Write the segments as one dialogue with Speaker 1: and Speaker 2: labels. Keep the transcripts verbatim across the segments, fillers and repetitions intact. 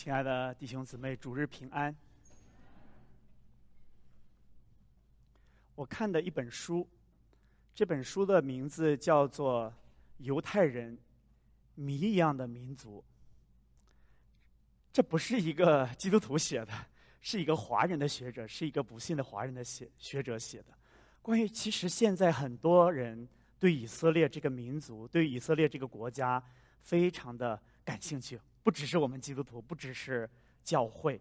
Speaker 1: 亲爱的弟兄姊妹，主日平安。我看的一本书，这本书的名字叫做《犹太人：谜一样的民族》。这不是一个基督徒写的，是一个华人的学者，是一个不信的华人的写学者写的。关于其实现在很多人对以色列这个民族，对以色列这个国家非常的感兴趣，不只是我们基督徒，不只是教会。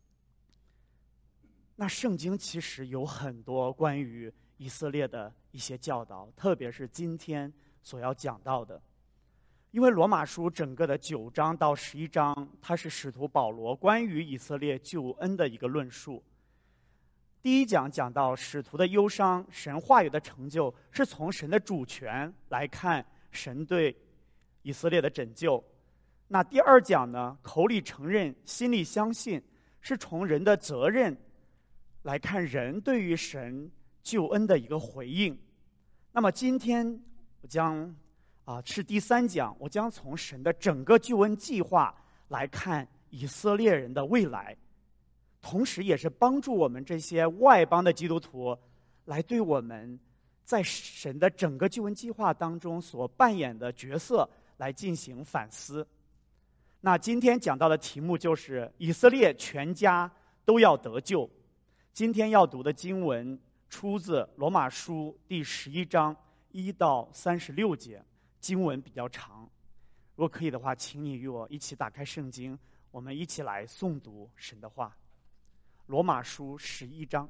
Speaker 1: 那圣经其实有很多关于以色列的一些教导，特别是今天所要讲到的。因为罗马书整个的九章到十一章，它是使徒保罗关于以色列救恩的一个论述。第一讲讲到使徒的忧伤，神话语的成就，是从神的主权来看神对以色列的拯救。那第二讲呢，口里承认，心里相信，是从人的责任来看人对于神救恩的一个回应。那么今天我将啊是第三讲，我将从神的整个救恩计划来看以色列人的未来，同时也是帮助我们这些外邦的基督徒来对我们在神的整个救恩计划当中所扮演的角色来进行反思。那今天讲到的题目就是以色列全家都要得救。今天要读的经文出自罗马书第十一章一到三十六节，经文比较长。如果可以的话，请你与我一起打开圣经，我们一起来诵读神的话。罗马书十一章。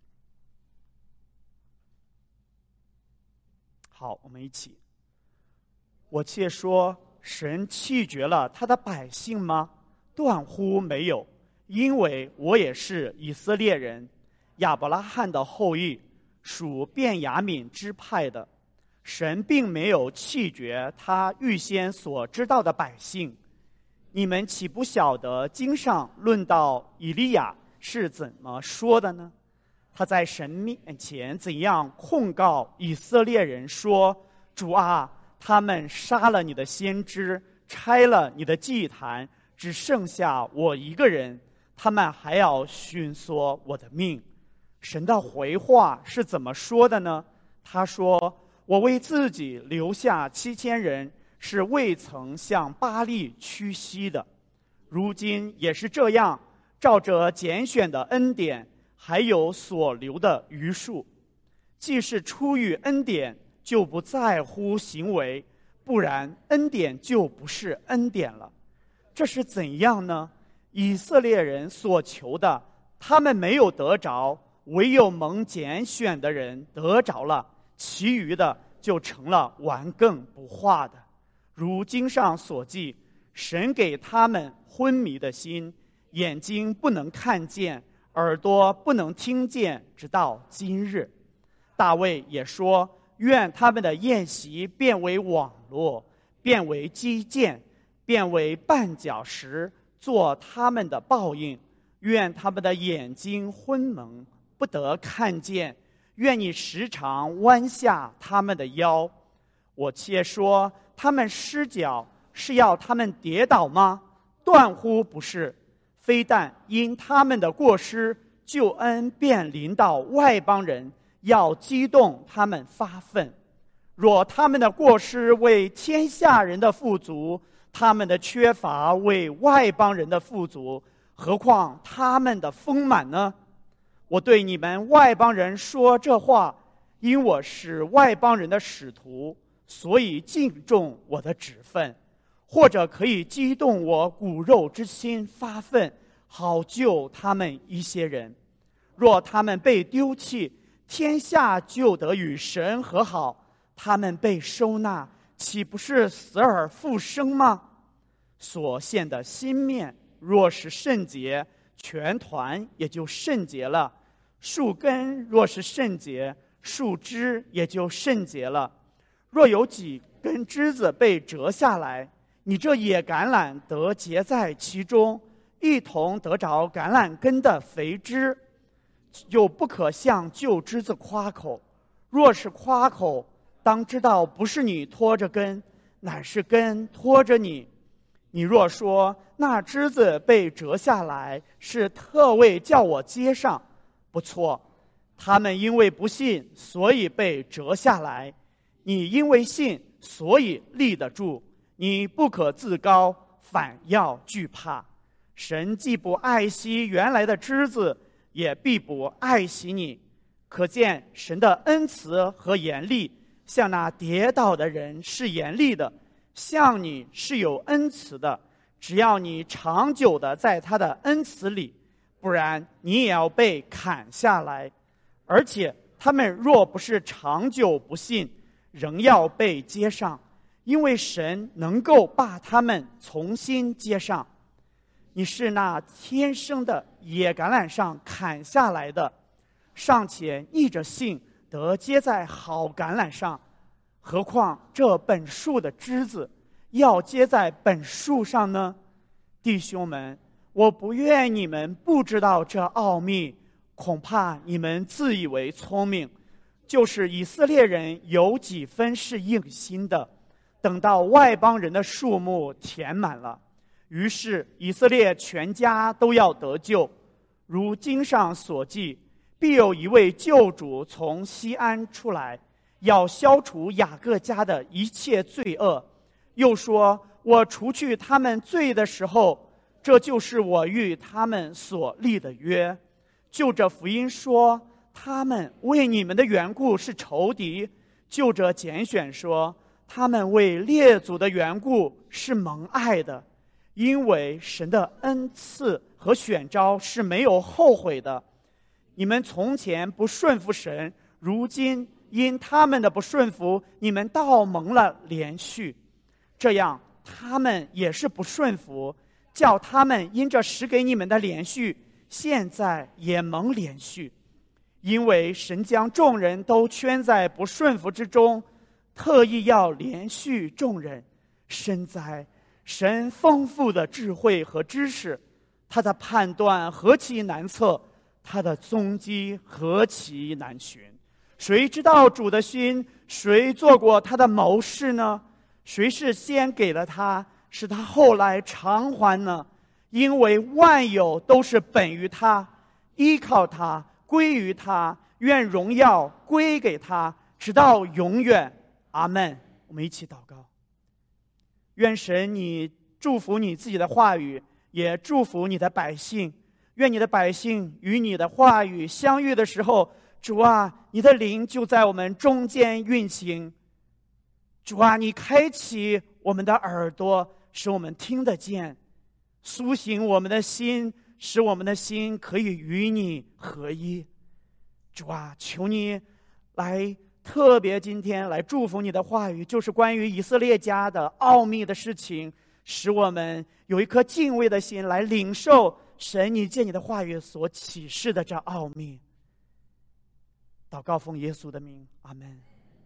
Speaker 1: 好，我们一起。我且说，神弃绝了他的百姓吗？断乎没有，因为我也是以色列人，亚伯拉罕的后裔，属便雅悯支派的。神并没有弃绝他预先所知道的百姓。你们岂不晓得经上论到以利亚是怎么说的呢？他在神面前怎样控告以色列人说：主啊，他们杀了你的先知，拆了你的祭坛，只剩下我一个人，他们还要寻索我的命。神的回话是怎么说的呢？他说：我为自己留下七千人，是未曾向巴力屈膝的。如今也是这样，照着拣选的恩典，还有所留的余数。既是出于恩典，就不在乎行为，不然恩典就不是恩典了。这是怎样呢？以色列人所求的，他们没有得着，唯有蒙拣选的人得着了，其余的就成了顽梗不化的。如经上所记，神给他们昏迷的心，眼睛不能看见，耳朵不能听见，直到今日。大卫也说，愿他们的宴席变为网罗，变为机剑，变为绊脚石，做他们的报应。愿他们的眼睛昏蒙，不得看见，愿你时常弯下他们的腰。我且说，他们失脚是要他们跌倒吗？断乎不是。非但因他们的过失，救恩便临到外邦人，要激动他们发愤。若他们的过失为天下人的富足，他们的缺乏为外邦人的富足，何况他们的丰满呢？我对你们外邦人说这话，因我是外邦人的使徒，所以敬重我的职分，或者可以激动我骨肉之心发愤，好救他们一些人。若他们被丢弃，天下就得与神和好；他们被收纳，岂不是死而复生吗？所献的新面若是圣洁，全团也就圣洁了；树根若是圣洁，树枝也就圣洁了。若有几根枝子被折下来，你这野橄榄得结在其中，一同得着橄榄根的肥枝，就不可向旧枝子夸口。若是夸口，当知道不是你拖着根，乃是根拖着你。 你若说那枝子被折下来是特为叫我接上，不错，他们因为不信，所以被折下来；你因为信，所以立得住。你不可自高，反要惧怕。神既不爱惜原来的枝子，也必不爱惜你。可见神的恩慈和严厉，向那跌倒的人是严厉的，向你是有恩慈的。只要你长久的在他的恩慈里，不然你也要被砍下来。而且他们若不是长久不信，仍要被接上，因为神能够把他们重新接上。你是那天生的野橄榄上砍下来的，尚且逆着性得接在好橄榄上，何况这本树的枝子要接在本树上呢？弟兄们，我不愿你们不知道这奥秘，恐怕你们自以为聪明。就是以色列人有几分是硬心的，等到外邦人的数目填满了，于是以色列全家都要得救。如经上所记，必有一位救主从西安出来，要消除雅各家的一切罪恶。又说，我除去他们罪的时候，这就是我与他们所立的约。就着福音说，他们为你们的缘故是仇敌；就着拣选说，他们为列祖的缘故是蒙爱的。因为神的恩赐和选召是没有后悔的。你们从前不顺服神，如今因他们的不顺服，你们倒蒙了连续。这样他们也是不顺服，叫他们因着使给你们的连续，现在也蒙连续。因为神将众人都圈在不顺服之中，特意要连续众人。深哉，神丰富的智慧和知识，他的判断何其难测，他的踪迹何其难寻。谁知道主的心？谁做过他的谋士呢？谁是先给了他，使他后来偿还呢？因为万有都是本于他，依靠他，归于他，愿荣耀归给他，直到永远。阿们。我们一起祷告。愿神你祝福你自己的话语，也祝福你的百姓。愿你的百姓与你的话语相遇的时候，主啊，你的灵就在我们中间运行。主啊，你开启我们的耳朵，使我们听得见，苏醒我们的心，使我们的心可以与你合一。主啊，求你来特别今天来祝福你的话语，就是关于以色列家的奥秘的事情，使我们有一颗敬畏的心来领受神你借你的话语所启示的这奥秘。祷告奉耶稣的名，阿们。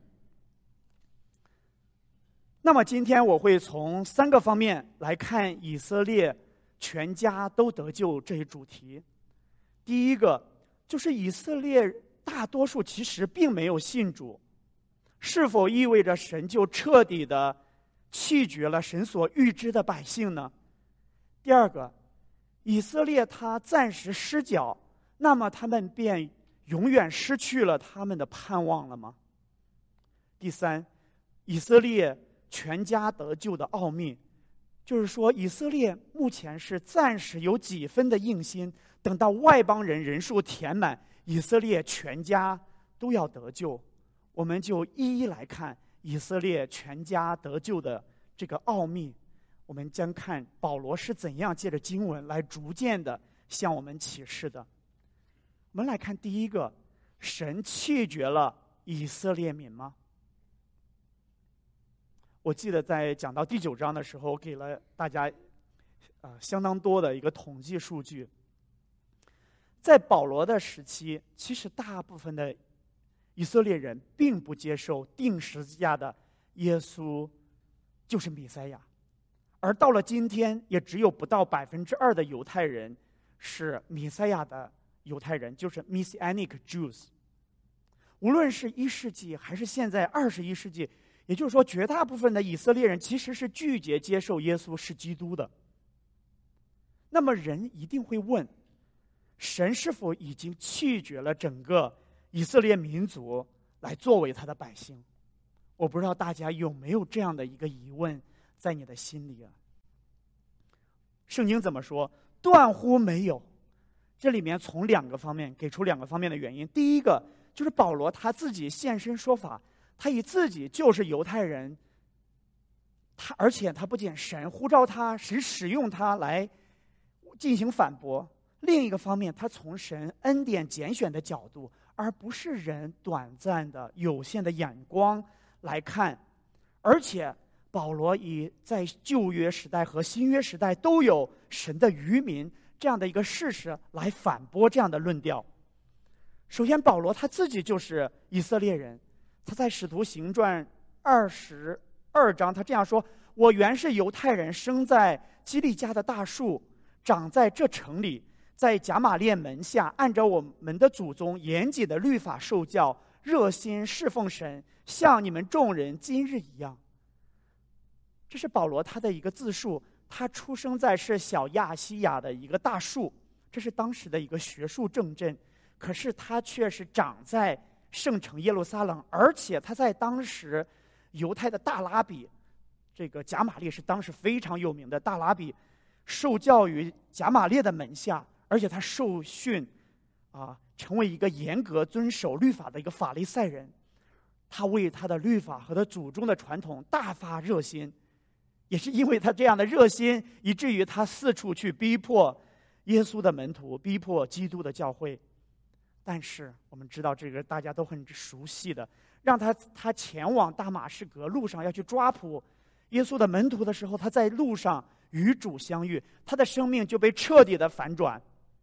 Speaker 1: 那么今天我会从三个方面来看以色列全家都得救这一主题。第一个就是以色列大多数其实并没有信主，是否意味着神就彻底的弃绝了神所预知的百姓呢？第二个，以色列他暂时失脚，那么他们便永远失去了他们的盼望了吗？第三，以色列全家得救的奥秘，就是说以色列目前是暂时有几分的硬心，等到外邦人人数填满，以色列全家都要得救。我们就一一来看以色列全家得救的这个奥秘。我们将看保罗是怎样借着经文来逐渐的向我们启示的。我们来看第一个，神弃绝了以色列民吗？我记得在讲到第九章的时候，给了大家呃相当多的一个统计数据。在保罗的时期，其实大部分的以色列人并不接受钉十字架的耶稣就是弥赛亚，而到了今天，也只有不到百分之二的犹太人是弥赛亚的犹太人，就是 Messianic Jews。无论是一世纪还是现在二十一世纪， 也就是说，绝大部分的以色列人其实是拒绝接受耶稣是基督的。那么人一定会问，神是否已经弃绝了整个以色列民族来作为他的百姓？我不知道大家有没有这样的一个疑问在你的心里啊？圣经怎么说？断乎没有。这里面从两个方面给出两个方面的原因。第一个就是保罗他自己现身说法，他以自己就是犹太人，他而且他不仅神呼召他，神使用他来进行反驳。另一个方面，他从神恩典拣选的角度，而不是人短暂的有限的眼光来看。而且保罗以在旧约时代和新约时代都有神的渔民这样的一个事实来反驳这样的论调。首先，保罗他自己就是以色列人，他在使徒行传二十二章他这样说：我原是犹太人，生在基利家的大树，长在这城里，在贾马列门下，按照我们的祖宗严谨的律法受教，热心侍奉神，像你们众人今日一样。这是保罗他的一个自述。他出生在是小亚细亚的一个大树，这是当时的一个学术重镇，可是他却是长在圣城耶路撒冷，而且他在当时犹太的大拉比，这个贾马列是当时非常有名的大拉比，受教于贾马列的门下，而且他受训啊，成为一个严格遵守律法的一个法利赛人。他为他的律法和他祖宗的传统大发热心，也是因为他这样的热心，以至于他四处去逼迫耶稣的门徒，逼迫基督的教会。但是我们知道这个大家都很熟悉的，让他他前往大马士革路上要去抓捕耶稣的门徒的时候，他在路上与主相遇，他的生命就被彻底的反转，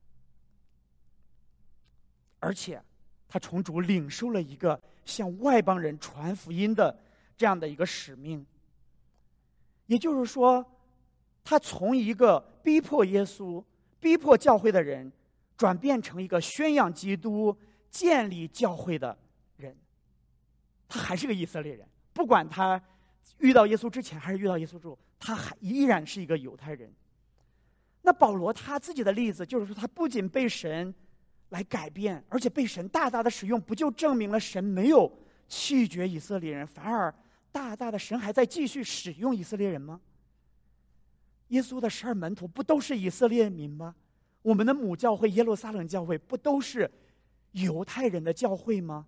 Speaker 1: 而且他从主领受了一个向外邦人传福音的这样的一个使命。也就是说，他从一个逼迫耶稣、逼迫教会的人，转变成一个宣扬基督、建立教会的人。他还是个以色列人，不管他遇到耶稣之前还是遇到耶稣之后，他还依然是一个犹太人。那保罗他自己的例子就是说，他不仅被神来改变，而且被神大大的使用，不就证明了神没有弃绝以色列人，反而大大的神还在继续使用以色列人吗？耶稣的十二门徒不都是以色列民吗？我们的母教会耶路撒冷教会不都是犹太人的教会吗？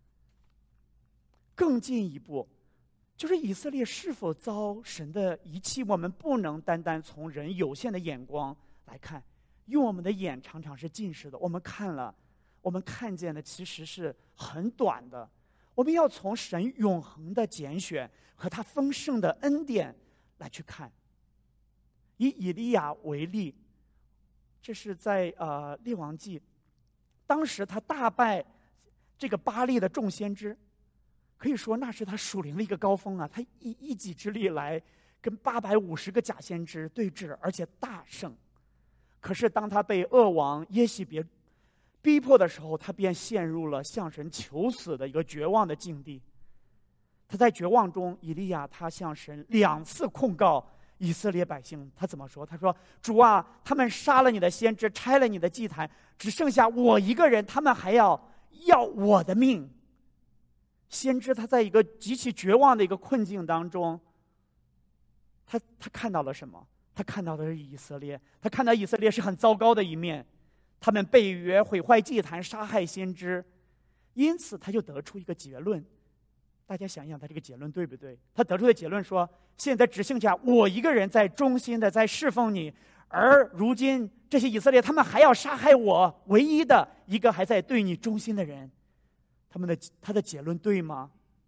Speaker 1: 更进一步，就是以色列是否遭神的遗弃，我们不能单单从人有限的眼光来看，因为我们的眼常常是近视的，我们看了，我们看见的其实是很短的。我们要从神永恒的拣选和他丰盛的恩典来去看。以以利亚为例，这是在呃列王记，当时他大败这个巴力的众先知，可以说那是他属灵的一个高峰啊！他一一己之力来跟八百五十个假先知对峙，而且大胜。可是当他被恶王耶洗别逼迫的时候，他便陷入了向神求死的一个绝望的境地。他在绝望中，以利亚他向神两次控告以色列百姓。他怎么说？他说：主啊，他们杀了你的先知，拆了你的祭坛，只剩下我一个人，他们还要要我的命。先知他在一个极其绝望的一个困境当中，他他看到了什么？他看到的是以色列，他看到以色列是很糟糕的一面，他们背约、毁坏祭坛、杀害先知，因此他就得出一个结论。大家想想他这个结论对不对？他得出的结论说，现在只剩下我一个人在忠心的在侍奉你，而如今这些以色列他们还要杀害我唯一的一个还在对你忠心的人。他们的他的结论对吗？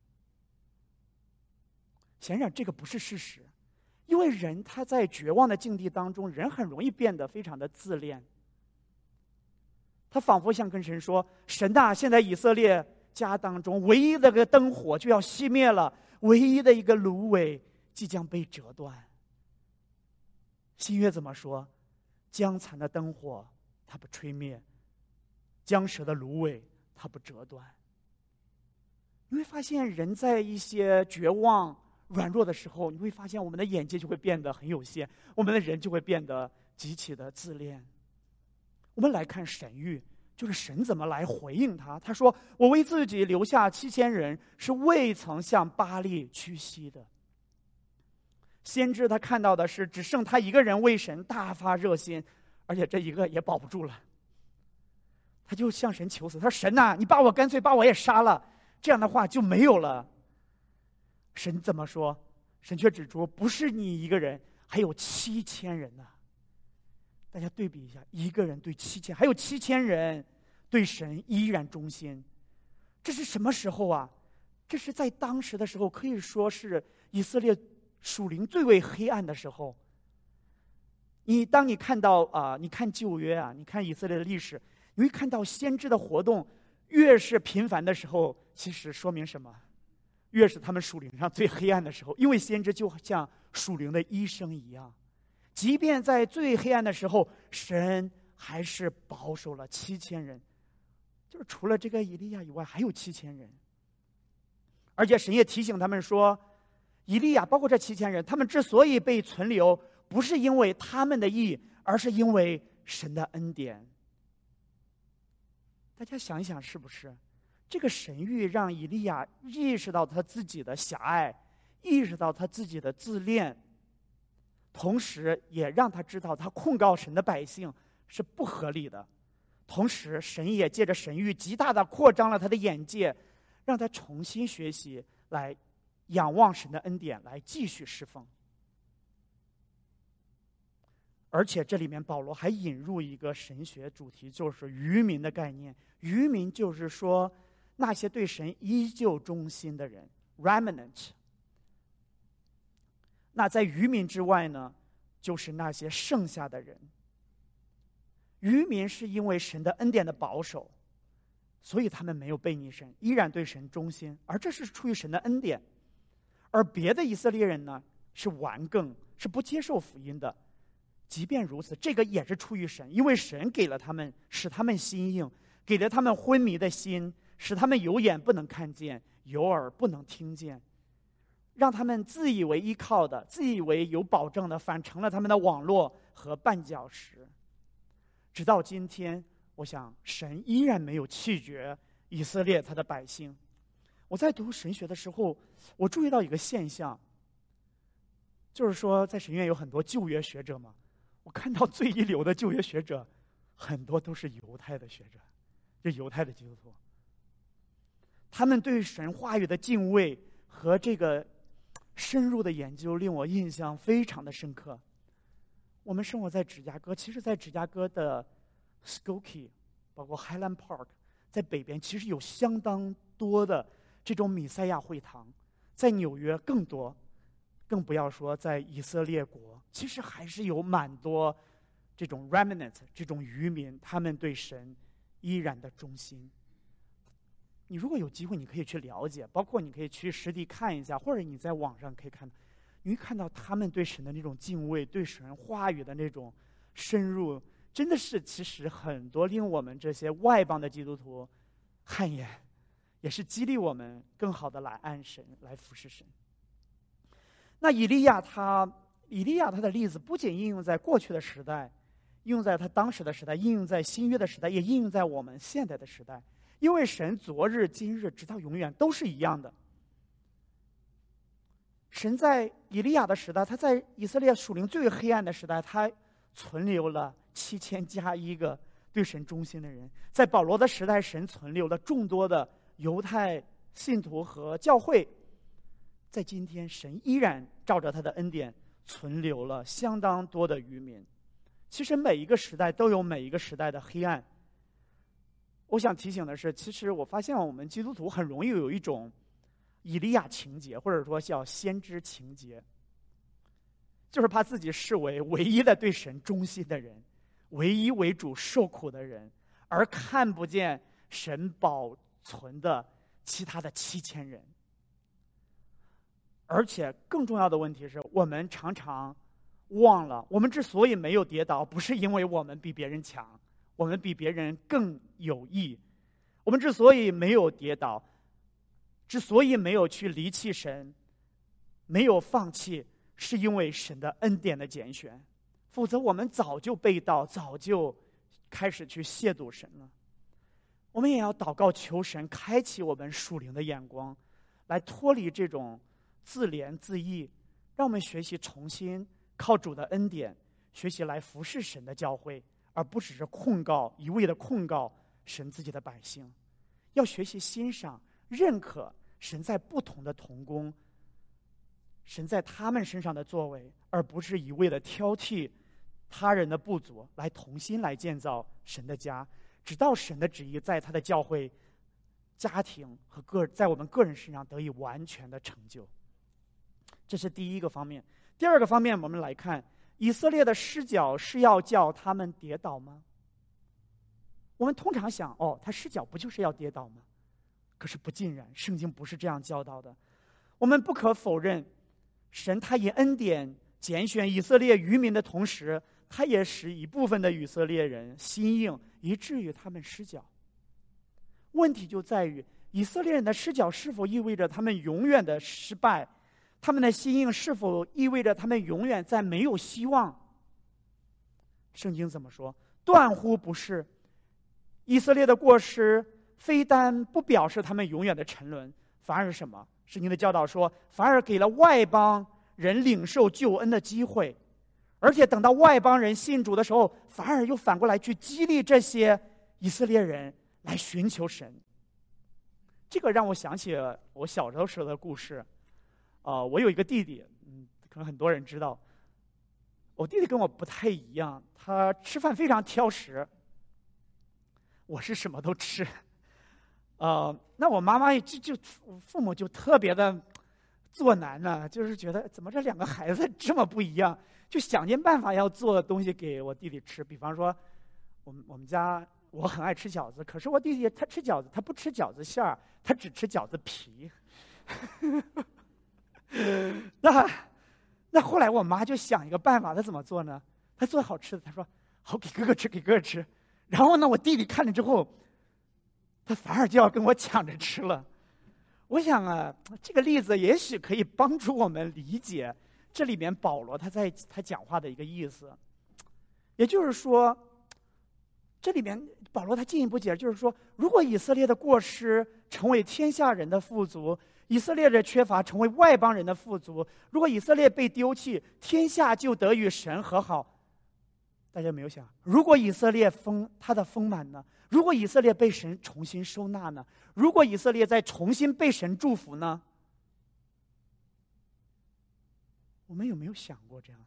Speaker 1: 显然这个不是事实，因为人他在绝望的境地当中，人很容易变得非常的自恋。他仿佛像跟神说：神啊，现在以色列家当中唯一的个灯火就要熄灭了，唯一的一个芦苇即将被折断。新约怎么说？将残的灯火它不吹灭，将折的芦苇它不折断。 你会发现人在一些绝望软弱的时候，你会发现我们的眼界就会变得很有限，我们的人就会变得极其的自恋。我们来看神谕，就是神怎么来回应他。他说：我为自己留下七千人，是未曾向巴力屈膝的。先知他看到的是只剩他一个人为神大发热心，而且这一个也保不住了，他就向神求死，他说：神呐、啊，你把我干脆把我也杀了，这样的话就没有了。神怎么说？神却指出，不是你一个人，还有七千人呢、啊。大家对比一下，一个人对七千，还有七千人对神依然忠心。这是什么时候啊？这是在当时的时候，可以说是以色列属灵最为黑暗的时候。你当你看到啊、呃，你看旧约啊，你看以色列的历史，你会看到先知的活动越是频繁的时候，其实说明什么？越是他们属灵上最黑暗的时候，因为先知就像属灵的医生一样，即便在最黑暗的时候，神还是保守了七千人，就是除了这个以利亚以外，还有七千人。而且神也提醒他们说，以利亚包括这七千人，他们之所以被存留，不是因为他们的义，而是因为神的恩典。大家想一想，是不是？这个神谕让以利亚意识到他自己的狭隘，意识到他自己的自恋，同时也让他知道他控告神的百姓是不合理的。同时神也借着神谕极大的扩张了他的眼界，让他重新学习来仰望神的恩典，来继续侍奉。而且这里面保罗还引入一个神学主题，就是渔民的概念。渔民就是说那些对神依旧忠心的人 remnant。 那在渔民之外呢，就是那些剩下的人。渔民是因为神的恩典的保守，所以他们没有背逆神，依然对神忠心，而这是出于神的恩典。而别的以色列人呢，是顽梗，是不接受福音的。即便如此，这个也是出于神，因为神给了他们，使他们心硬，给了他们昏迷的心，使他们有眼不能看见，有耳不能听见，让他们自以为依靠的，自以为有保证的，反成了他们的网络和绊脚石。直到今天，我想神依然没有弃绝以色列他的百姓。我在读神学的时候，我注意到一个现象，就是说在神院有很多旧约学者嘛，我看到最一流的旧约学者很多都是犹太的学者，就犹太的基督徒。他们对神话语的敬畏和这个深入的研究令我印象非常的深刻。我们生活在芝加哥，其实在芝加哥的 Skokie 包括 Highland Park 在北边，其实有相当多的这种弥赛亚会堂，在纽约更多，更不要说在以色列国，其实还是有蛮多这种 remnant 这种渔民，他们对神依然的忠心。你如果有机会，你可以去了解，包括你可以去实地看一下，或者你在网上可以看到，你会看到他们对神的那种敬畏，对神话语的那种深入，真的是其实很多令我们这些外邦的基督徒汗颜，也是激励我们更好的来爱神，来服侍神。那以利亚他以利亚他的例子不仅应用在过去的时代，应用在他当时的时代，应用在新约的时代，也应用在我们现在的时代。因为神昨日今日直到永远都是一样的。神在以利亚的时代，他在以色列属灵最黑暗的时代，他存留了七千加一个对神忠心的人。在保罗的时代，神存留了众多的犹太信徒和教会。在今天，神依然照着他的恩典存留了相当多的渔民。其实每一个时代都有每一个时代的黑暗。我想提醒的是，其实我发现我们基督徒很容易有一种以利亚情节，或者说叫先知情节，就是把自己视为唯一的对神忠心的人，唯一为主受苦的人，而看不见神保存的其他的七千人。而且更重要的问题是，我们常常忘了，我们之所以没有跌倒，不是因为我们比别人强，我们比别人更有益。我们之所以没有跌倒， 之所以没有去离弃神，没有放弃，是因为神的恩典的拣选，否则我们早就背道，早就开始去亵渎神了。我们也要祷告求神开启我们属灵的眼光，来脱离这种自怜自艾，让我们学习重新靠主的恩典，学习来服侍神的教会，而不只是控告，一味的控告神自己的百姓。要学习欣赏、认可神在不同的同工，神在他们身上的作为，而不是一味的挑剔他人的不足，来同心来建造神的家，直到神的旨意在他的教会、家庭和个在我们个人身上得以完全的成就。这是第一个方面。第二个方面，我们来看以色列的失脚是要叫他们跌倒吗？我们通常想，哦，他失脚不就是要跌倒吗？可是不尽然，圣经不是这样教导的。我们不可否认，神他以恩典拣选以色列渔民的同时，他也使一部分的以色列人心硬，以至于他们失脚。问题就在于，以色列人的失脚是否意味着他们永远的失败？他们的心硬是否意味着他们永远在没有希望？圣经怎么说？断乎不是。以色列的过失非但不表示他们永远的沉沦，反而是什么？圣经的教导说，反而给了外邦人领受救恩的机会，而且等到外邦人信主的时候，反而又反过来去激励这些以色列人来寻求神。这个让我想起我小时候时候的故事。呃，我有一个弟弟，嗯，可能很多人知道。我弟弟跟我不太一样，他吃饭非常挑食。我是什么都吃。呃，那我妈妈就就父母就特别的作难呢，就是觉得怎么这两个孩子这么不一样，就想尽办法要做东西给我弟弟吃。比方说，我们我们家我很爱吃饺子，可是我弟弟他吃饺子，他不吃饺子馅儿，他只吃饺子皮。那那后来我妈就想一个办法，她怎么做呢？她做好吃的，她说好给哥哥吃，给哥哥吃。然后呢，我弟弟看了之后，他反而就要跟我抢着吃了。我想啊，这个例子也许可以帮助我们理解这里面保罗他在他讲话的一个意思。也就是说，这里面保罗他进一步解释，就是说，如果以色列的过失成为天下人的富足，以色列的缺乏成为外邦人的富足，如果以色列被丢弃，天下就得与神和好。大家有没有想，如果以色列丰他的丰满呢？如果以色列被神重新收纳呢？如果以色列再重新被神祝福呢？我们有没有想过这样？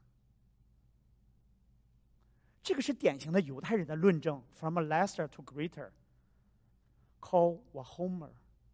Speaker 1: 这个是典型的犹太人的论证 ，from a lesser to greater, call wa homer。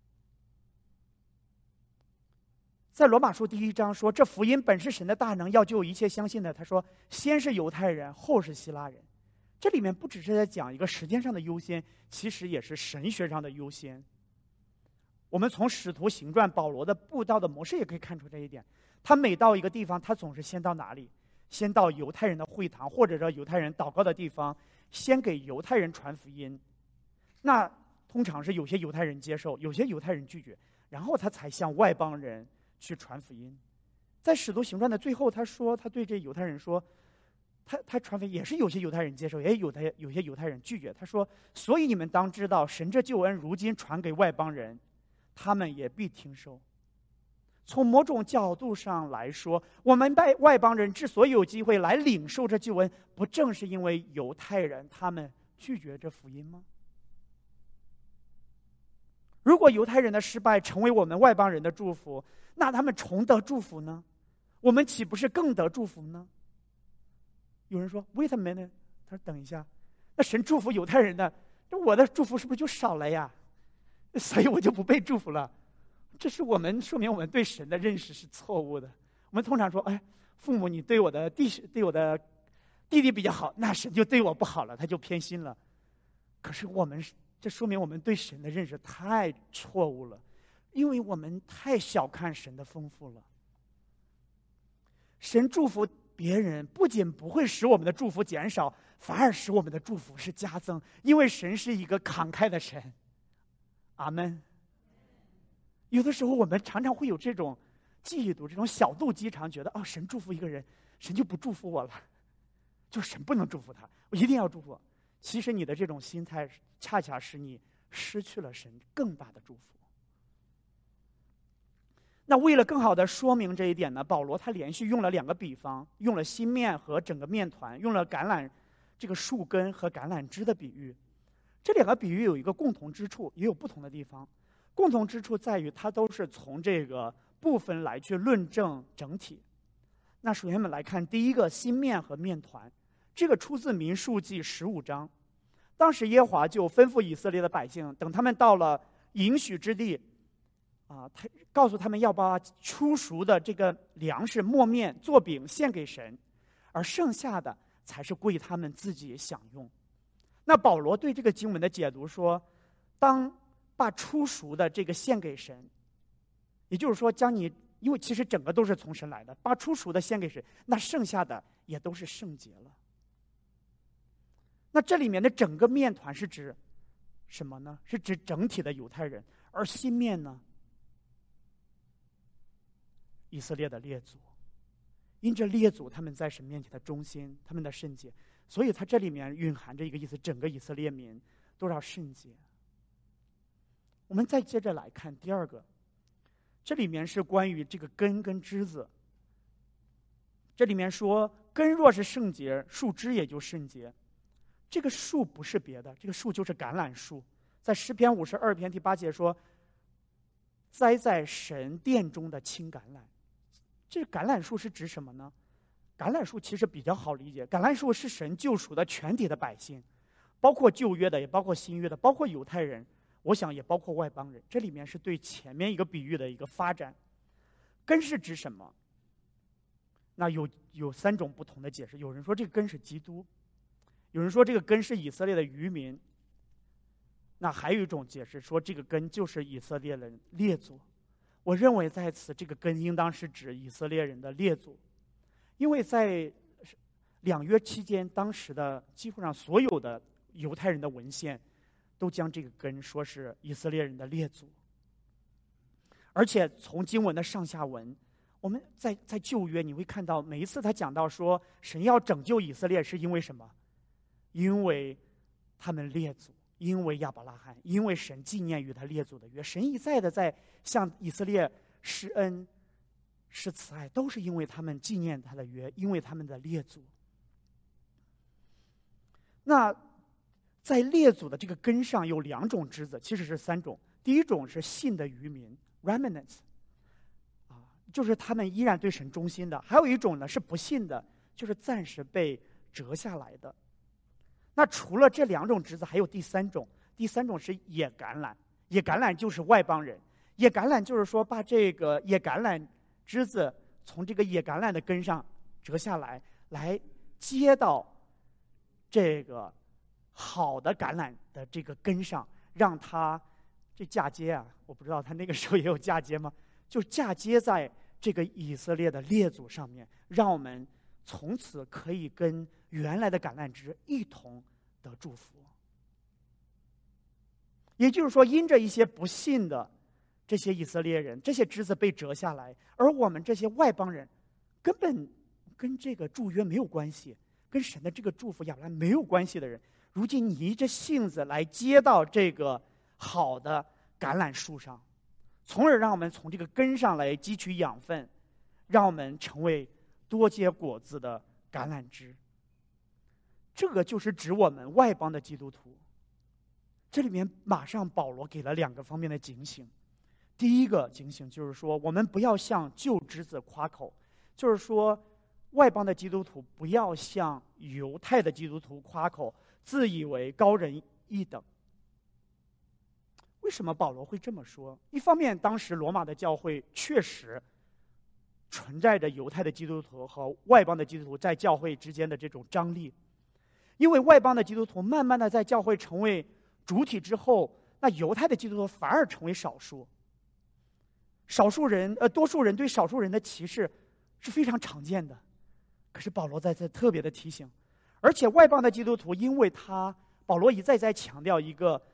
Speaker 1: 在罗马书第一章说，这福音本是神的大能，要救一切相信的。他说，先是犹太人，后是希腊人。这里面不只是在讲一个时间上的优先，其实也是神学上的优先。我们从使徒行传保罗的布道的模式也可以看出这一点。他每到一个地方，他总是先到哪里？先到犹太人的会堂，或者说犹太人祷告的地方，先给犹太人传福音。那通常是有些犹太人接受，有些犹太人拒绝，然后他才向外邦人去传福音。在使徒行传的最后，他说，他对这犹太人说，他他传福音也是有些犹太人接受，也有他有些犹太人拒绝。他说，所以你们当知道，神这救恩如今传给外邦人，他们也必听受。从某种角度上来说，我们外外邦人之所以有机会来领受这救恩，不正是因为犹太人他们拒绝这福音吗？如果犹太人的失败成为我们外邦人的祝福，那他们重得祝福呢？我们岂不是更得祝福呢？有人说 Wait a minute， 他说等一下，那神祝福犹太人的，那我的祝福是不是就少了呀？所以我就不被祝福了。这是我们说明我们对神的认识是错误的。我们通常说，哎，父母你对我的弟对我的弟弟比较好，那神就对我不好了，他就偏心了。可是我们这说明我们对神的认识太错误了，因为我们太小看神的丰富了。神祝福别人不仅不会使我们的祝福减少，反而使我们的祝福是加增，因为神是一个慷慨的神。阿们。 有的时候我们常常会有这种嫉妒，这种小肚鸡肠，觉得哦，神祝福一个人，神就不祝福我了，就神不能祝福他，我一定要祝福。其实你的这种心态，恰恰使你失去了神更大的祝福。那为了更好的说明这一点呢，保罗他连续用了两个比方，用了新面和整个面团，用了橄榄这个树根和橄榄枝的比喻。这两个比喻有一个共同之处，也有不同的地方。共同之处在于，它都是从这个部分来去论证整体。那首先我们来看第一个新面和面团，这个出自民数记十五章。当时耶和华就吩咐以色列的百姓，等他们到了应许之地，啊，他告诉他们要把出熟的这个粮食磨面做饼献给神，而剩下的才是归他们自己享用。那保罗对这个经文的解读说，当把出熟的这个献给神，也就是说将你，因为其实整个都是从神来的，把出熟的献给神，那剩下的也都是圣洁了。那这里面的整个面团是指什么呢？是指整体的犹太人，而新面呢，以色列的列祖，因着列祖他们在神面前的忠心，他们的圣洁，所以它这里面蕴含着一个意思，整个以色列民都要圣洁。我们再接着来看第二个，这里面是关于这个根跟枝子。这里面说，根若是圣洁，树枝也就圣洁。这个树不是别的，这个树就是橄榄树。在诗篇五十二篇第八节说，栽在神殿中的青橄榄。这橄榄树是指什么呢？橄榄树其实比较好理解，橄榄树是神救赎的全体的百姓，包括旧约的，也包括新约的，包括犹太人，我想也包括外邦人。这里面是对前面一个比喻的一个发展。根是指什么？那有有三种不同的解释。有人说这个根是基督，有人说这个根是以色列的渔民，那还有一种解释说这个根就是以色列人列祖。我认为在此这个根应当是指以色列人的列祖，因为在两约期间，当时的几乎上所有的犹太人的文献都将这个根说是以色列人的列祖。而且从经文的上下文，我们在在旧约你会看到，每一次他讲到说神要拯救以色列是因为什么？因为他们列祖，因为亚伯拉罕，因为神纪念与他列祖的约，神一再的在向以色列施恩施慈爱，都是因为他们纪念他的约，因为他们的列祖。那在列祖的这个根上有两种枝子，其实是三种。第一种是信的渔民 remnants， 啊，就是他们依然对神忠心的。还有一种呢是不信的，就是暂时被折下来的。那除了这两种枝子，还有第三种，第三种是野橄榄。野橄榄就是外邦人，野橄榄就是说把这个野橄榄枝子从这个野橄榄的根上折下来，来接到这个好的橄榄的这个根上，让它这嫁接啊，我不知道他那个时候也有嫁接吗？就嫁接在这个以色列的列祖上面，让我们从此可以跟原来的橄榄枝一同得祝福。也就是说，因着一些不信的这些以色列人，这些枝子被折下来，而我们这些外邦人根本跟这个祝约没有关系，跟神的这个祝福亚伯拉罕没有关系的人，如今你依着性子来接到这个好的橄榄树上，从而让我们从这个根上来汲取养分，让我们成为多结果子的橄榄枝。这个就是指我们外邦的基督徒。这里面马上保罗给了两个方面的警醒。第一个警醒就是说，我们不要向旧枝子夸口，就是说外邦的基督徒不要向犹太的基督徒夸口，自以为高人一等。为什么保罗会这么说？一方面，当时罗马的教会确实存在着犹太的基督徒和外邦的基督徒在教会之间的这种张力，因为外邦的基督徒慢慢的在教会成为主体之后，那犹太的基督徒反而成为少数。少数人，呃，多数人对少数人的歧视是非常常见的。可是保罗在这特别的提醒，而且外邦的基督徒，因为他保罗一再在强调一个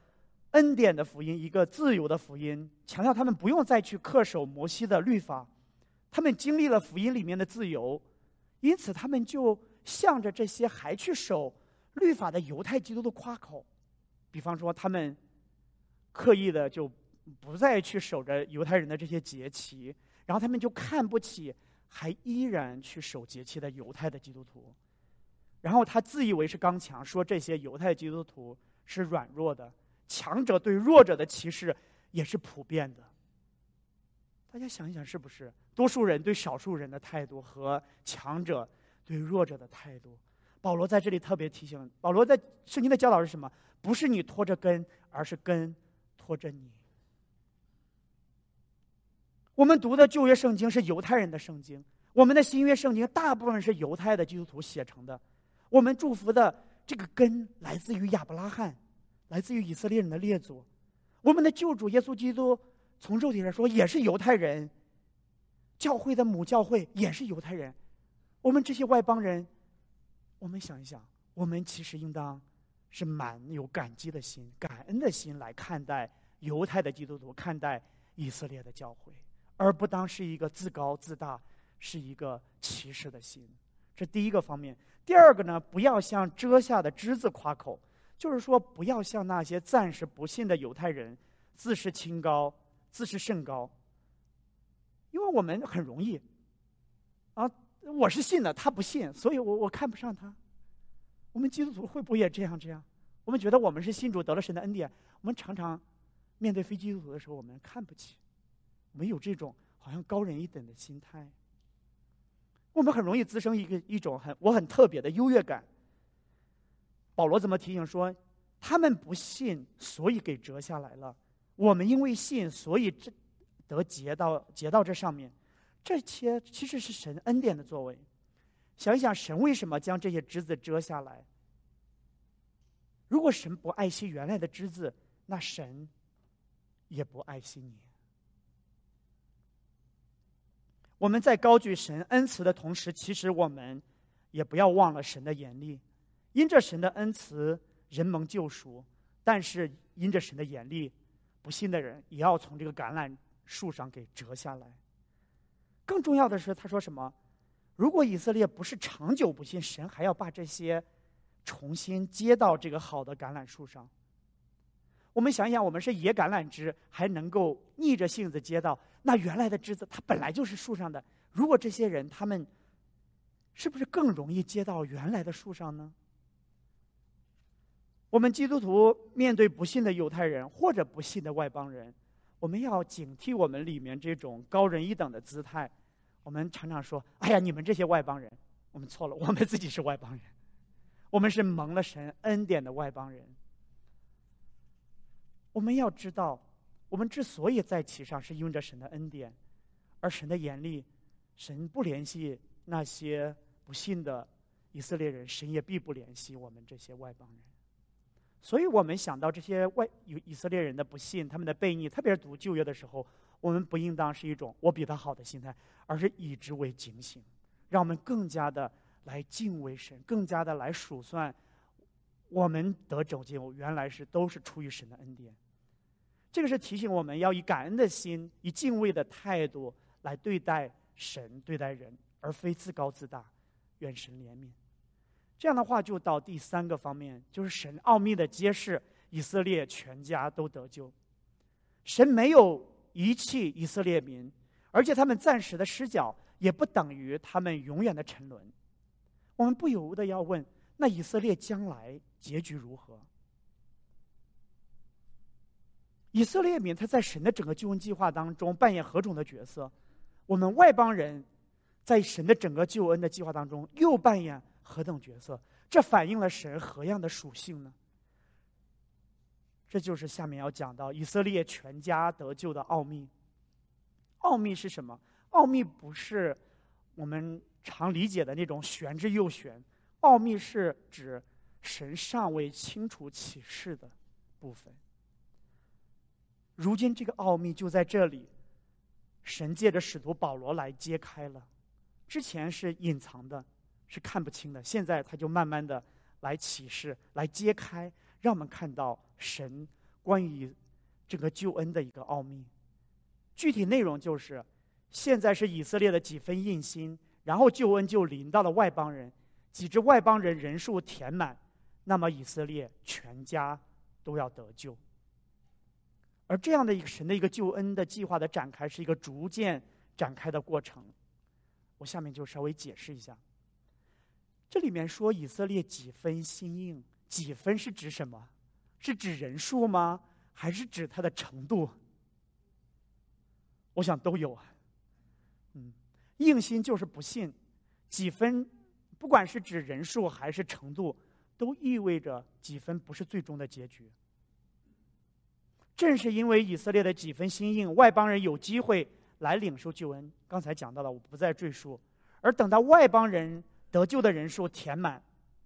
Speaker 1: 恩典的福音，一个自由的福音，强调他们不用再去恪守摩西的律法，他们经历了福音里面的自由，因此他们就向着这些还去守律法的犹太基督徒夸口。比方说他们刻意的就不再去守着犹太人的这些节期，然后他们就看不起还依然去守节期的犹太的基督徒，然后他自以为是刚强，说这些犹太基督徒是软弱的，强者对弱者的歧视也是普遍的。大家想一想，是不是多数人对少数人的态度和强者对弱者的态度？保罗在这里特别提醒，保罗在圣经的教导是什么？不是你拖着根，而是根拖着你。我们读的旧约圣经是犹太人的圣经，我们的新约圣经大部分是犹太的基督徒写成的。我们祝福的这个根来自于亚伯拉罕，来自于以色列人的列祖。我们的救主耶稣基督从肉体上说也是犹太人，教会的母教会也是犹太人。我们这些外邦人，我们想一想，我们其实应当是满有感激的心、感恩的心来看待犹太的基督徒，看待以色列的教会，而不当是一个自高自大，是一个歧视的心。这第一个方面。第二个呢，不要向遮下的枝子夸口，就是说不要像那些暂时不信的犹太人自视清高、自视甚高。因为我们很容易啊，我是信的，他不信，所以我我看不上他。我们基督徒会不会也这样这样？我们觉得我们是信主得了神的恩典，我们常常面对非基督徒的时候，我们看不起，我们有这种好像高人一等的心态。我们很容易滋生一个一种很我很特别的优越感。保罗怎么提醒说，他们不信，所以给折下来了；我们因为信，所以得结到结到这上面。这些其实是神恩典的作为。想一想，神为什么将这些枝子折下来？如果神不爱惜原来的枝子，那神也不爱惜你。我们在高举神恩慈的同时，其实我们也不要忘了神的严厉。因着神的恩慈，人蒙救赎；但是因着神的严厉，不信的人也要从这个橄榄树上给折下来。更重要的是，他说什么？如果以色列不是长久不信，神还要把这些重新接到这个好的橄榄树上。我们想一想，我们是野橄榄枝，还能够逆着性子接到，那原来的枝子它本来就是树上的，如果这些人他们是不是更容易接到原来的树上呢？我们基督徒面对不信的犹太人或者不信的外邦人，我们要警惕我们里面这种高人一等的姿态。我们常常说，哎呀，你们这些外邦人。我们错了，我们自己是外邦人，我们是蒙了神恩典的外邦人。我们要知道，我们之所以在其上，是因着神的恩典，而神的严厉，神不联系那些不信的以色列人，神也必不联系我们这些外邦人。所以我们想到这些外以色列人的不信，他们的悖逆，特别是读旧约的时候，我们不应当是一种我比他好的心态，而是以之为警醒，让我们更加的来敬畏神，更加的来数算我们得拯救原来是都是出于神的恩典。这个是提醒我们要以感恩的心，以敬畏的态度来对待神，对待人，而非自高自大。愿神怜悯。这样的话，就到第三个方面，就是神奥秘的揭示，以色列全家都得救。神没有遗弃以色列民，而且他们暂时的失脚也不等于他们永远的沉沦。我们不由得要问，那以色列将来结局如何？以色列民他在神的整个救恩计划当中扮演何种的角色？我们外邦人在神的整个救恩的计划当中又扮演何等角色？这反映了神何样的属性呢？这就是下面要讲到以色列全家得救的奥秘。奥秘是什么？奥秘不是我们常理解的那种玄之又玄，奥秘是指神尚未清楚启示的部分。如今这个奥秘就在这里，神借着使徒保罗来揭开了。之前是隐藏的，是看不清的，现在他就慢慢的来启示，来揭开，让我们看到神关于整个救恩的一个奥秘。具体内容就是，现在是以色列的几分硬心，然后救恩就临到了外邦人，几支外邦人人数填满，那么以色列全家都要得救。而这样的一个神的一个救恩的计划的展开，是一个逐渐展开的过程。我下面就稍微解释一下。这里面说以色列几分心硬，几分是指什么？是指人数吗？还是指它的程度？我想都有啊。嗯，硬心就是不信，几分不管是指人数还是程度，都意味着几分不是最终的结局。正是因为以色列的几分心硬，外邦人有机会来领受救恩。刚才讲到了，我不再赘述。而等到外邦人得救的人数填满，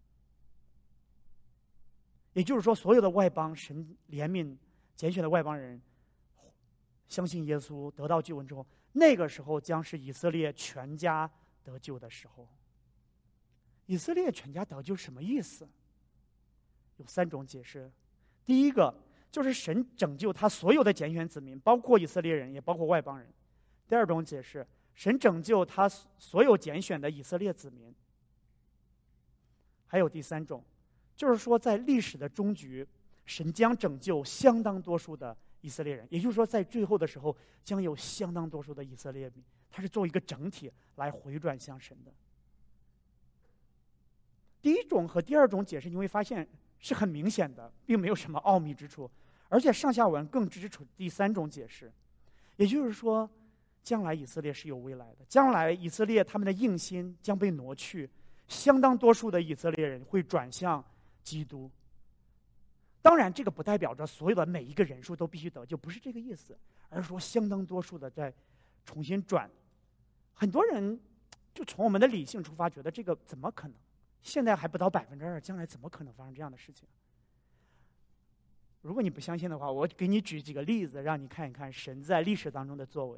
Speaker 1: 也就是说，所有的外邦神怜悯拣选的外邦人相信耶稣得到救恩之后，那个时候将是以色列全家得救的时候。以色列全家得救什么意思？有三种解释。第一个就是神拯救他所有的拣选子民，包括以色列人，也包括外邦人。第二种解释，神拯救他所有拣选的以色列子民。还有第三种，就是说在历史的终局，神将拯救相当多数的以色列人，也就是说在最后的时候将有相当多数的以色列民，它是作为一个整体来回转向神的。第一种和第二种解释你会发现是很明显的，并没有什么奥秘之处，而且上下文更支持第三种解释，也就是说将来以色列是有未来的，将来以色列他们的硬心将被挪去，相当多数的以色列人会转向基督。当然这个不代表着所有的每一个人数都必须得救，不是这个意思，而是说相当多数的在重新转。很多人就从我们的理性出发，觉得这个怎么可能，现在还不到百分之二，将来怎么可能发生这样的事情？如果你不相信的话，我给你举几个例子，让你看一看神在历史当中的作为。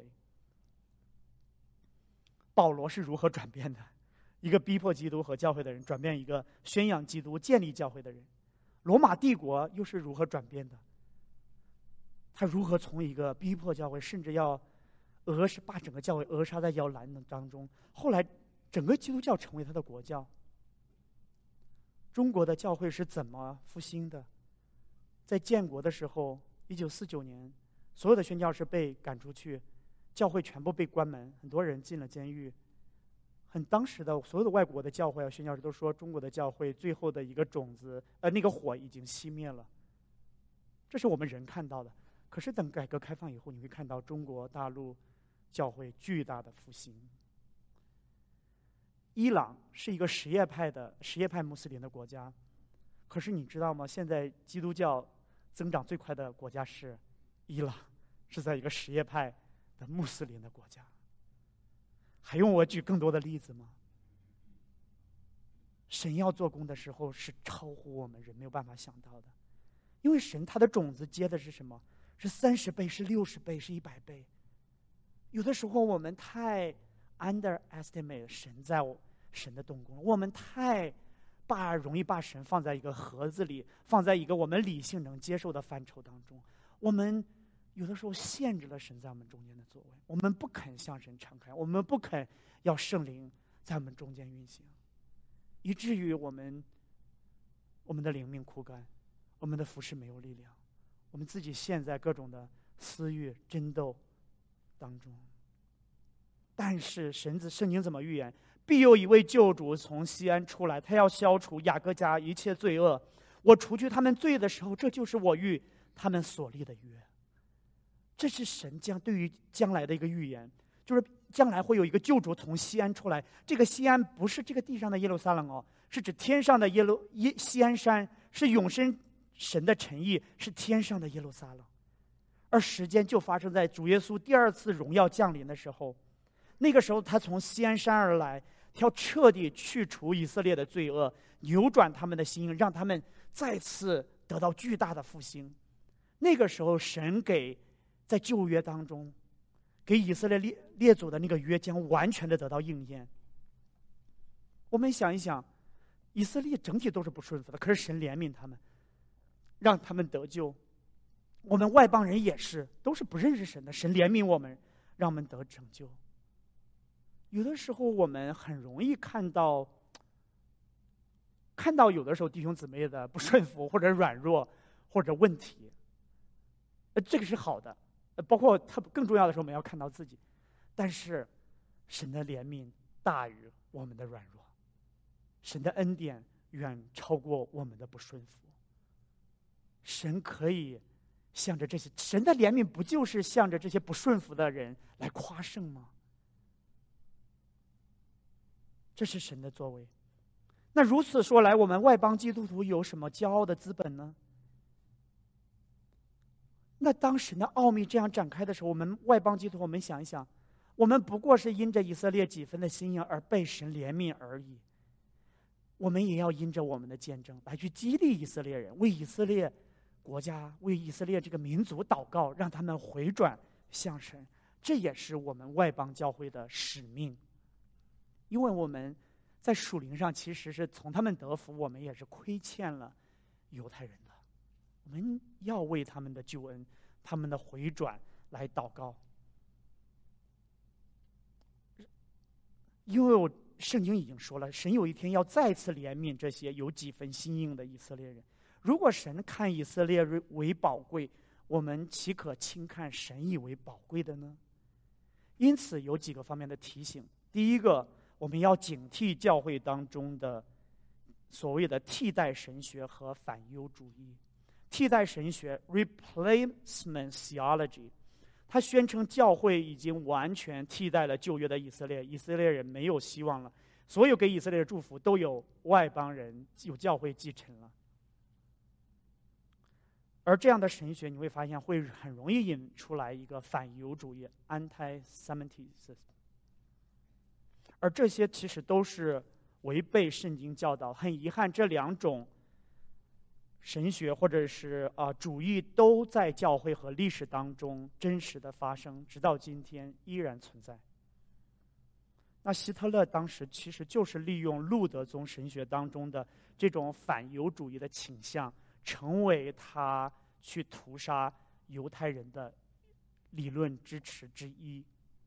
Speaker 1: 保罗是如何转变的？一个逼迫基督和教会的人，转变一个宣扬基督、建立教会的人。罗马帝国又是如何转变的？他如何从一个逼迫教会，甚至要扼杀把整个教会扼杀在摇篮当中，后来整个基督教成为他的国教。中国的教会是怎么复兴的？在建国的时候，一九四九年，所有的宣教士被赶出去，教会全部被关门，很多人进了监狱。很当时的所有的外国的教会啊，宣教士都说，中国的教会最后的一个种子，呃，那个火已经熄灭了。这是我们人看到的。可是等改革开放以后，你会看到中国大陆教会巨大的复兴。伊朗是一个什叶派的什叶派穆斯林的国家，可是你知道吗？现在基督教增长最快的国家是伊朗，是在一个什叶派的穆斯林的国家。还用我举更多的例子吗？神要做工的时候是超乎我们人没有办法想到的，因为神他的种子结的是什么？是三十倍，是六十倍，是一百倍。有的时候我们太 underestimate 神在我神的动工，我们太把容易把神放在一个盒子里，放在一个我们理性能接受的范畴当中，我们有的时候限制了神在我们中间的作为，我们不肯向神敞开，我们不肯要圣灵在我们中间运行，以至于我们我们的灵命枯干，我们的服事没有力量，我们自己陷在各种的私欲争斗当中。但是神子圣经怎么预言？必有一位救主从西安出来，他要消除雅各家一切罪恶。我除去他们罪的时候，这就是我与他们所立的约。这是神将对于将来的一个预言，就是将来会有一个救主从西安出来。这个西安不是这个地上的耶路撒冷哦，是指天上的耶路耶西安山，是永生神的诚意，是天上的耶路撒冷。而时间就发生在主耶稣第二次荣耀降临的时候。那个时候他从西安山而来，他要彻底去除以色列的罪恶，扭转他们的心，让他们再次得到巨大的复兴。那个时候神给在旧约当中给以色列 列, 列祖的那个约将完全的得到应验。我们想一想，以色列整体都是不顺服的，可是神怜悯他们，让他们得救。 我们外邦人也是，都是不认识神的，神怜悯我们，让我们得拯救。有的时候我们很容易看到看到有的时候弟兄姊妹的不顺服或者软弱或者问题，呃，这个是好的，呃，包括他更重要的是我们要看到自己，但是神的怜悯大于我们的软弱，神的恩典远超过我们的不顺服。神可以向着这些，神的怜悯不就是向着这些不顺服的人来夸胜吗？这是神的作为。那如此说来，我们外邦基督徒有什么骄傲的资本呢？那当神的奥秘这样展开的时候，我们外邦基督徒，我们想一想，我们不过是因着以色列几分的心硬而被神怜悯而已。我们也要因着我们的见证来去激励以色列人，为以色列国家、为以色列这个民族祷告，让他们回转向神。这也是我们外邦教会的使命。因为我们在属灵上其实是从他们得福，我们也是亏欠了犹太人的。我们要为他们的救恩、他们的回转来祷告。因为我圣经已经说了，神有一天要再次怜悯这些有几分心硬的以色列人。如果神看以色列为宝贵，我们岂可轻看神以为宝贵的呢？因此有几个方面的提醒。第一个，我们要警惕教会当中的所谓的替代神学和反犹主义。替代神学 replacement theology， 他宣称教会已经完全替代了旧约的以色列，以色列人没有希望了，所有给以色列的祝福都有外邦人、有教会继承了。而这样的神学，你会发现会很容易引出来一个反犹主义 （anti-Semitism）， 而这些其实都是违背圣经教导。很遗憾，这两种神学或者是啊、呃、主义都在教会和历史当中真实的发生，直到今天依然存在。那希特勒当时其实就是利用路德宗神学当中的这种反犹主义的倾向，成为他去屠杀犹太人的理论支持之一。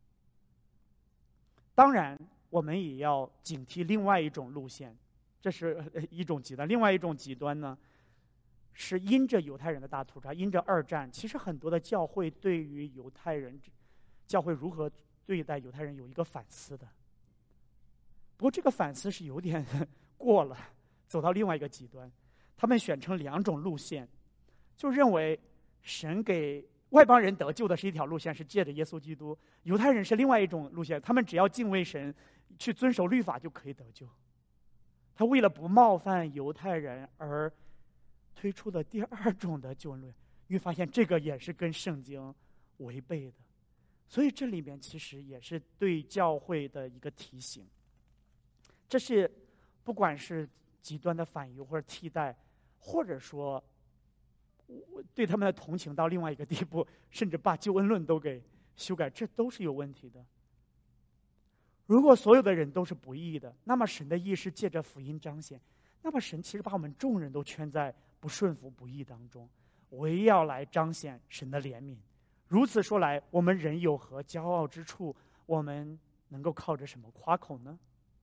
Speaker 1: 当然，我们也要警惕另外一种路线，这是一种极端。另外一种极端呢，是因着犹太人的大屠杀，因着二战，其实很多的教会对于犹太人，教会如何对待犹太人有一个反思的。不过这个反思是有点过了，走到另外一个极端。他们选成两种路线，就认为神给外邦人得救的是一条路线，是借着耶稣基督；犹太人是另外一种路线，他们只要敬畏神，去遵守律法就可以得救。他为了不冒犯犹太人而推出的第二种的救恩论，你会发现这个也是跟圣经违背的。所以这里面其实也是对教会的一个提醒。这是不管是极端的反犹或者替代，或者说对他们的同情到另外一个地步，甚至把救恩论都给修改，这都是有问题的。如果所有的人都是不义的，那么神的义是借着福音彰显，那么神其实把我们众人都圈在不顺服不义当中，唯要来彰显神的怜悯。如此说来，我们人有何骄傲之处？我们能够靠着什么夸口呢？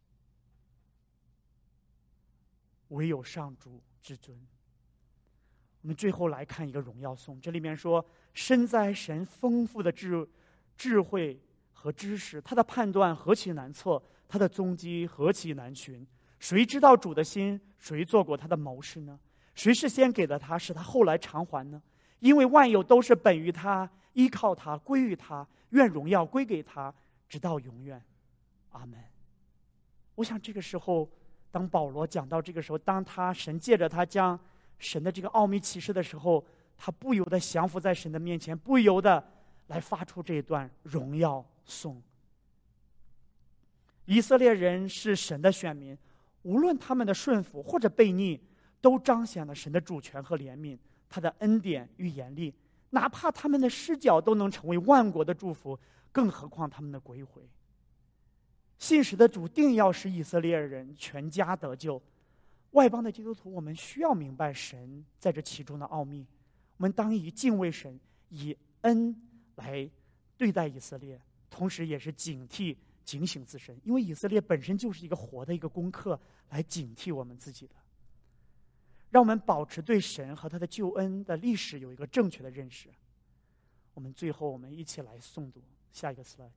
Speaker 1: 唯有上主之尊。我们最后来看一个荣耀颂，这里面说：身在神丰富的智智慧和知识，他的判断何其难测，他的踪迹何其难寻。谁知道主的心？谁做过他的谋士呢？谁是先给了他，使他后来偿还呢？因为万有都是本于他，依靠他，归于他，愿荣耀归给他，直到永远。阿门。我想这个时候，当保罗讲到这个时候，当他神借着他将神的这个奥秘启示的时候，他不由得降服在神的面前，不由得来发出这一段荣耀颂。以色列人是神的选民，无论他们的顺服或者悖逆，都彰显了神的主权和怜悯，他的恩典与严厉。哪怕他们的失脚都能成为万国的祝福，更何况他们的归回。信实的主定要使以色列人全家得救。外邦的基督徒，我们需要明白神在这其中的奥秘。 我们当以敬畏神、以恩来对待以色列，同时也是警惕、警醒自身，因为以色列本身就是一个活的一个功课，来警惕我们自己的。让我们保持对神和他的救恩的历史有一个正确的认识。我们最后，我们一起来诵读下一个 slide。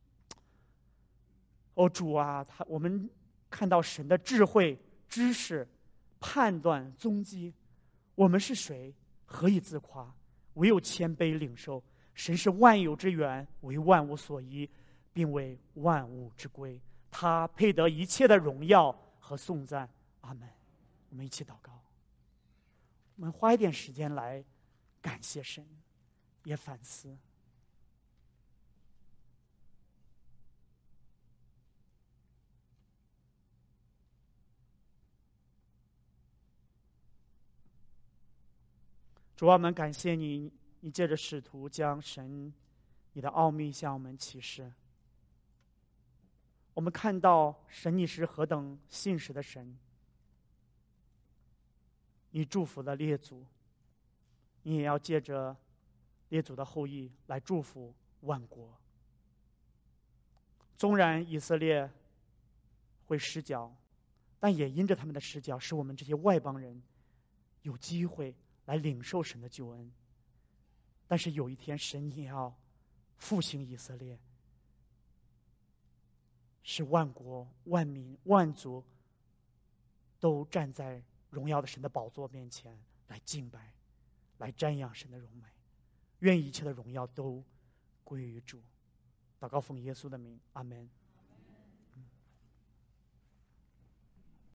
Speaker 1: 哦，主啊，他我们看到神的智慧、知识、判断、踪迹。我们是谁？何以自夸？唯有谦卑领受。神是万有之源，为万物所依，并为万物之归。他配得一切的荣耀和颂赞。阿门。我们一起祷告。我们花一点时间来感谢神，也反思。主啊，我们感谢你，你借着使徒将神你的奥秘向我们启示。我们看到神你是何等信实的神，你祝福了列祖，你也要借着列祖的后裔来祝福万国。纵然以色列会失脚，但也因着他们的失脚，使我们这些外邦人有机会来领受神的救恩。但是有一天，神也要复兴以色列，使万国、万民、万族都站在荣耀的神的宝座面前来敬拜，来瞻仰神的荣美。愿一切的荣耀都归于主。祷告奉耶稣的名，阿们。